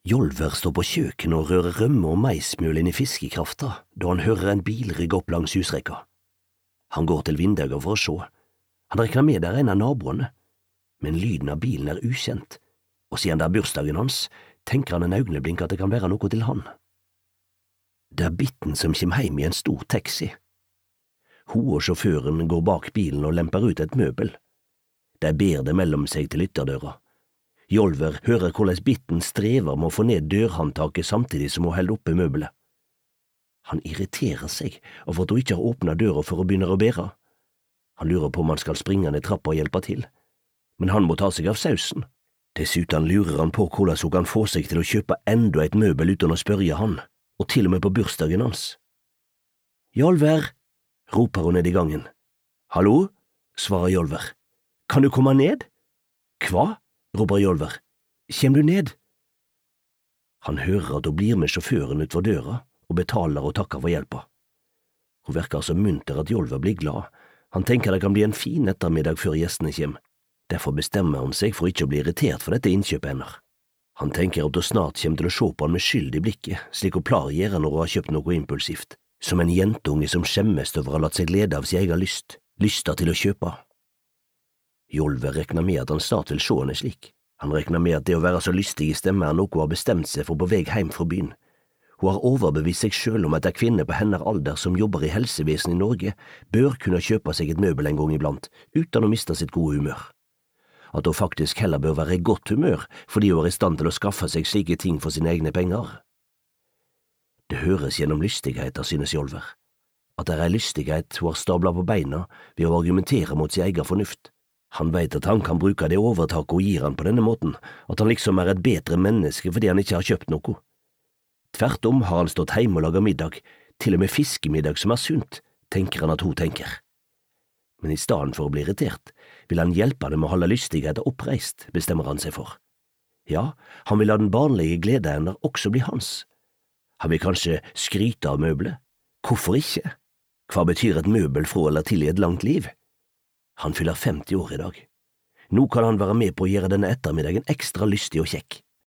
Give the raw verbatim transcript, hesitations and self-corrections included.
Jolver står på kjøkken og rører rømme og maismjøl inn i fiskekrafta da han hører en bil rygge opp langs husrekka. Han går til vinduet for å se. Han regner med det er en av naboene, men lyden av bilen er ukjent, og siden det er bursdagen hans, tenker han en øyeblink at det kan være noe til han. Det er Bitten som kommer hjem i en stor taxi. Hun og sjåføren går bak bilen og lemper ut et møbel. De ber det mellom seg til ytterdøra. Jolver hører hvordan Bitten strever med å få ned dørhåndtaket samtidig som hun holder oppe møbelet. Han irriterer seg over at hun ikke har åpnet døra for å begynne å bære. Han lurer på om han skal springe ned trappa og hjelpe til, men han må ta seg av sausen. Dessuten lurer han på hvordan hun kan få seg til å kjøpe enda et møbel uten å spørre han, og til og med på bursdagen hans. «Jolver!» roper hun ned i gangen. «Hallo?» svarer Jolver. «Kan du komme ned?» «Hva?» roper Jolver. «Kjem du ned?» Han hører at hun blir med sjåføren ut for døra og betaler og takker for hjelpa. Hun virker så munter at Jolver blir glad. Han tenker det kan bli en fin ettermiddag før gjestene kjem. Derfor bestemmer han seg for ikke å bli irritert for dette innkjøpet hennes. Han tenker at hun snart kommer til å se på han med skyld i blikket, slik hun pleier å gjøre når hun har kjøpt noe impulsivt, som en jentunge som skjemmes over å ha latt seg lede av sin egen lyst, lysta til å kjøpe. Jolver regner med at han snart vil se henne slik. Han regner med at det å være så lystig i stemme er noe hun har bestemt seg for på vei hjem fra byen. Hun har overbevist seg selv om at en kvinne på hennes alder som jobber i helsevesenet i Norge bør kunne kjøpe seg et møbel en gang iblant, uten å miste sitt gode humør. At hun faktisk heller bør være i godt humør fordi hun er i stand til å skaffe seg slike ting for sine egne penger. Det høres gjennom lystigheter, synes Jolver. At det er lystighet hun har stablet på beina ved å argumentere mot sin egen fornuft. Han vet at han kan bruke det overtaket hun gir han på denne måten, at han liksom er et bedre menneske fordi han ikke har kjøpt noe. Tvert om har han stått hjemme og laget middag, til og med fiskemiddag som er sunt, tenker han at hun tenker. Men i stedet for å bli irritert, vil han hjelpe henne med å holde lystigheten oppreist, bestemmer han seg for. Ja, han vil la den barnlige glede henne også bli hans. Han vil kanskje skryte av møbelet. Hvorfor ikke? Hva betyr et møbel fra eller til i et langt liv? Han fyller femti år i dag. Nå kan han være med på å gjøre denne ettermiddagen ekstra lystig og kjekk.